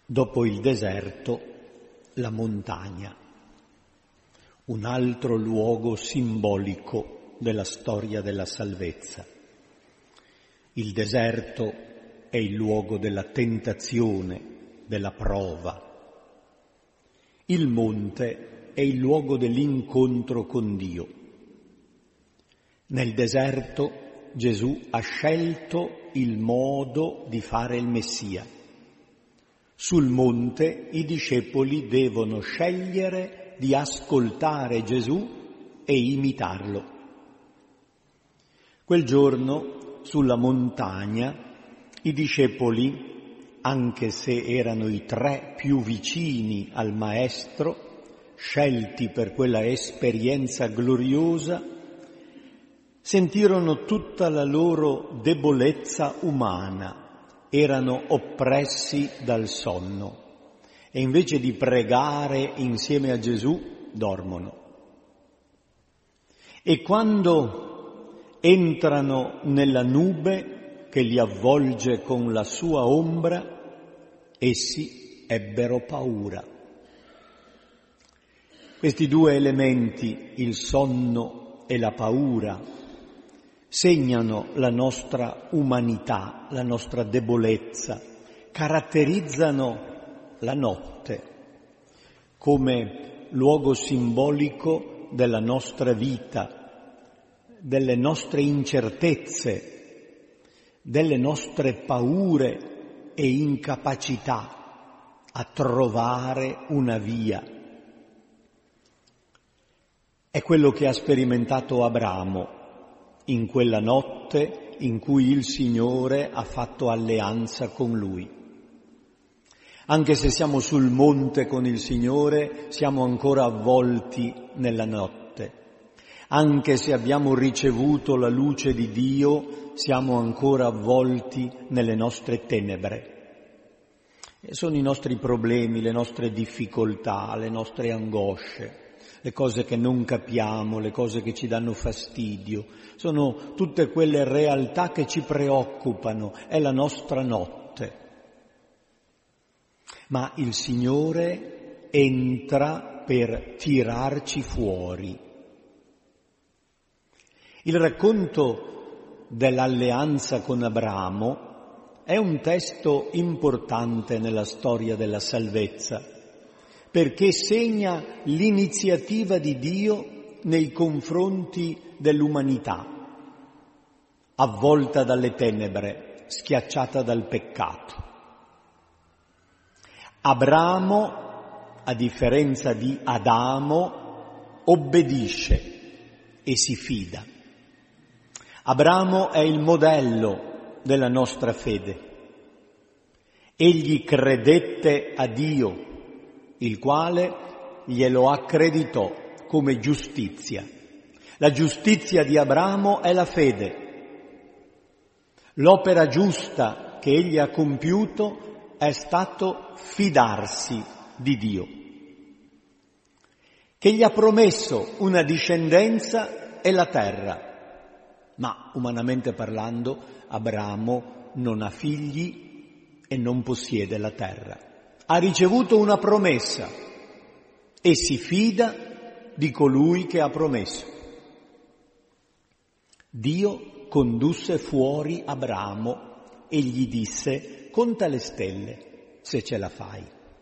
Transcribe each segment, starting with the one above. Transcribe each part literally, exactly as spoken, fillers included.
Dopo il deserto, la montagna, un altro luogo simbolico della storia della salvezza. Il deserto è il luogo della tentazione, della prova. Il monte è il luogo dell'incontro con Dio. Nel deserto Gesù ha scelto il modo di fare il Messia. Sul monte i discepoli devono scegliere di ascoltare Gesù e imitarlo. Quel giorno, sulla montagna, i discepoli, anche se erano i tre più vicini al Maestro, scelti per quella esperienza gloriosa, sentirono tutta la loro debolezza umana. Erano oppressi dal sonno e invece di pregare insieme a Gesù dormono. E quando entrano nella nube che li avvolge con la sua ombra, essi ebbero paura. Questi due elementi, il sonno e la paura, segnano la nostra umanità, la nostra debolezza, caratterizzano la notte come luogo simbolico della nostra vita, delle nostre incertezze, delle nostre paure e incapacità a trovare una via. È quello che ha sperimentato Abramo in quella notte in cui il Signore ha fatto alleanza con lui. Anche se siamo sul monte con il Signore, siamo ancora avvolti nella notte. Anche se abbiamo ricevuto la luce di Dio, siamo ancora avvolti nelle nostre tenebre. E sono i nostri problemi, le nostre difficoltà, le nostre angosce, le cose che non capiamo, le cose che ci danno fastidio, sono tutte quelle realtà che ci preoccupano, è la nostra notte. Ma il Signore entra per tirarci fuori. Il racconto dell'alleanza con Abramo è un testo importante nella storia della salvezza, perché segna l'iniziativa di Dio nei confronti dell'umanità, avvolta dalle tenebre, schiacciata dal peccato. Abramo, a differenza di Adamo, obbedisce e si fida. Abramo è il modello della nostra fede. Egli credette a Dio, il quale glielo accreditò come giustizia. La giustizia di Abramo è la fede. L'opera giusta che egli ha compiuto è stato fidarsi di Dio, che gli ha promesso una discendenza e la terra. Ma, umanamente parlando, Abramo non ha figli e non possiede la terra. Ha ricevuto una promessa e si fida di colui che ha promesso. Dio condusse fuori Abramo e gli disse: conta le stelle, se ce la fai.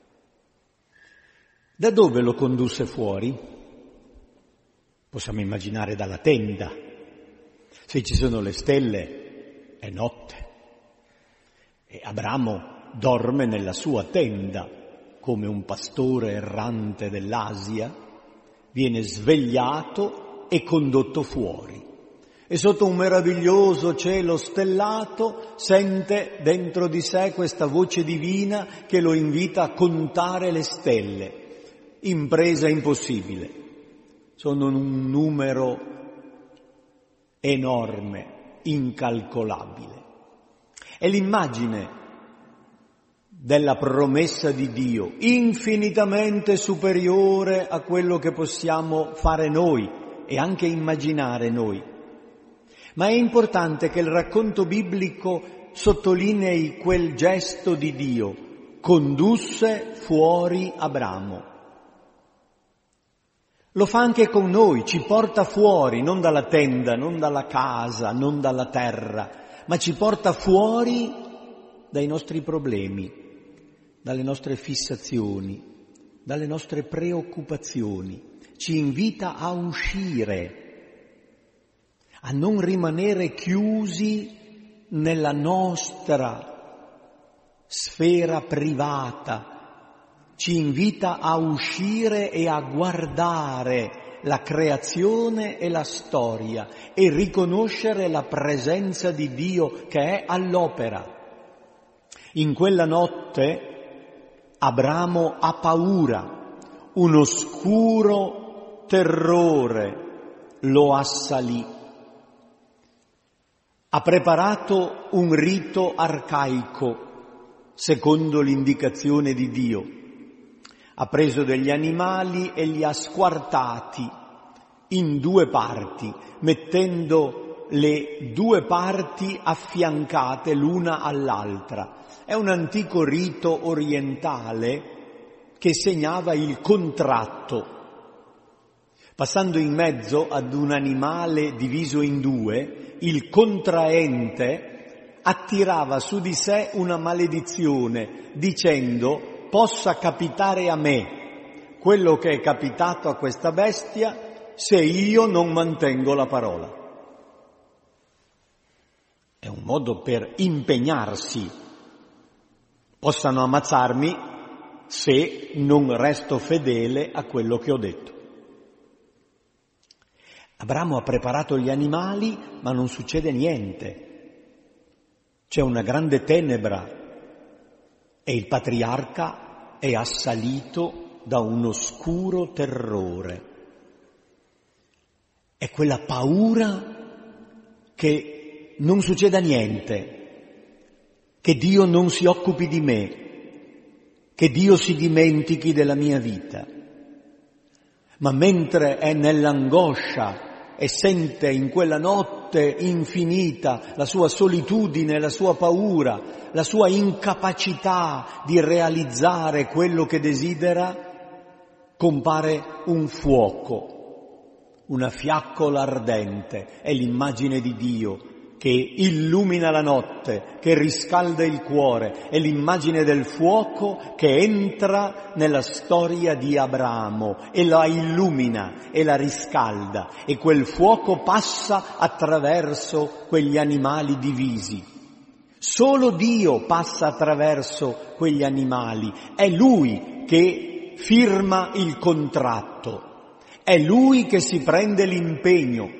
Da dove lo condusse fuori? Possiamo immaginare dalla tenda. Se ci sono le stelle è notte. E Abramo dorme nella sua tenda, come un pastore errante dell'Asia, viene svegliato e condotto fuori. E sotto un meraviglioso cielo stellato sente dentro di sé questa voce divina che lo invita a contare le stelle. Impresa impossibile. Sono un numero enorme, incalcolabile. È l'immagine della promessa di Dio, infinitamente superiore a quello che possiamo fare noi e anche immaginare noi. Ma è importante che il racconto biblico sottolinei quel gesto di Dio condusse fuori Abramo. Lo fa anche con noi, ci porta fuori, non dalla tenda, non dalla casa, non dalla terra, ma ci porta fuori dai nostri problemi, dalle nostre fissazioni, dalle nostre preoccupazioni. Ci invita a uscire, a non rimanere chiusi nella nostra sfera privata. Ci invita a uscire e a guardare la creazione e la storia e riconoscere la presenza di Dio che è all'opera. In quella notte Abramo ha paura, un oscuro terrore lo assalì. Ha preparato un rito arcaico secondo l'indicazione di Dio. Ha preso degli animali e li ha squartati in due parti, mettendo le due parti affiancate l'una all'altra. È un antico rito orientale che segnava il contratto. Passando in mezzo ad un animale diviso in due, il contraente attirava su di sé una maledizione, dicendo: possa capitare a me quello che è capitato a questa bestia se io non mantengo la parola. È un modo per impegnarsi. Possano ammazzarmi se non resto fedele a quello che ho detto. Abramo ha preparato gli animali, ma non succede niente. C'è una grande tenebra. E il patriarca è assalito da un oscuro terrore. È quella paura che non succeda niente, che Dio non si occupi di me, che Dio si dimentichi della mia vita. Ma mentre è nell'angoscia e sente in quella notte infinita la sua solitudine, la sua paura, la sua incapacità di realizzare quello che desidera, compare un fuoco, una fiaccola ardente, è l'immagine di Dio che illumina la notte, che riscalda il cuore, è l'immagine del fuoco che entra nella storia di Abramo e la illumina e la riscalda, e quel fuoco passa attraverso quegli animali divisi. Solo Dio passa attraverso quegli animali, è Lui che firma il contratto, è Lui che si prende l'impegno.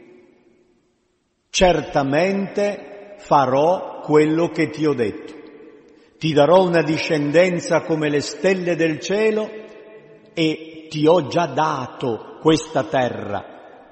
Certamente farò quello che ti ho detto. Ti darò una discendenza come le stelle del cielo e ti ho già dato questa terra.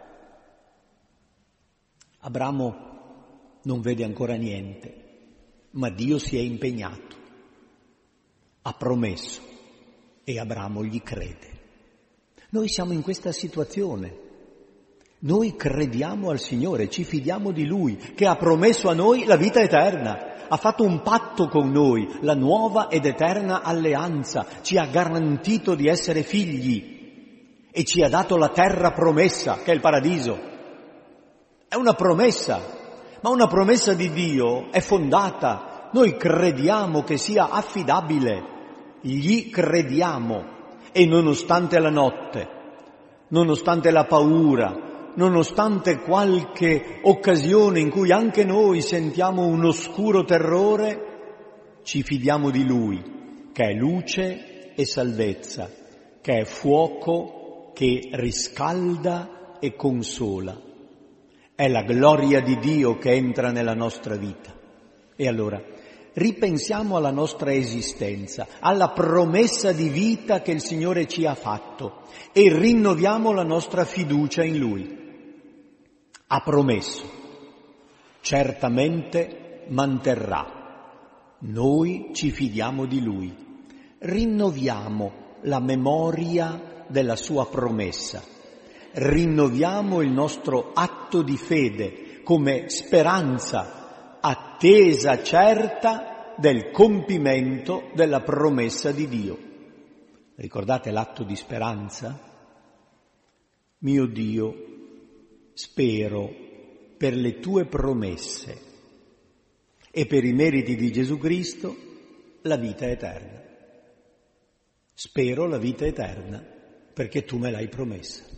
Abramo non vede ancora niente, ma Dio si è impegnato, ha promesso e Abramo gli crede. Noi siamo in questa situazione. Noi crediamo al Signore, ci fidiamo di Lui, che ha promesso a noi la vita eterna, ha fatto un patto con noi, la nuova ed eterna alleanza, ci ha garantito di essere figli e ci ha dato la terra promessa, che è il paradiso. È una promessa, ma una promessa di Dio è fondata. Noi crediamo che sia affidabile, gli crediamo e nonostante la notte, nonostante la paura, nonostante qualche occasione in cui anche noi sentiamo un oscuro terrore, ci fidiamo di Lui, che è luce e salvezza, che è fuoco che riscalda e consola. È la gloria di Dio che entra nella nostra vita. E allora, ripensiamo alla nostra esistenza, alla promessa di vita che il Signore ci ha fatto e rinnoviamo la nostra fiducia in Lui. Ha promesso, certamente manterrà. Noi ci fidiamo di Lui. Rinnoviamo la memoria della sua promessa. Rinnoviamo il nostro atto di fede come speranza attesa, certa, del compimento della promessa di Dio. Ricordate l'atto di speranza? Mio Dio, spero per le tue promesse e per i meriti di Gesù Cristo la vita eterna. Spero la vita eterna perché tu me l'hai promessa.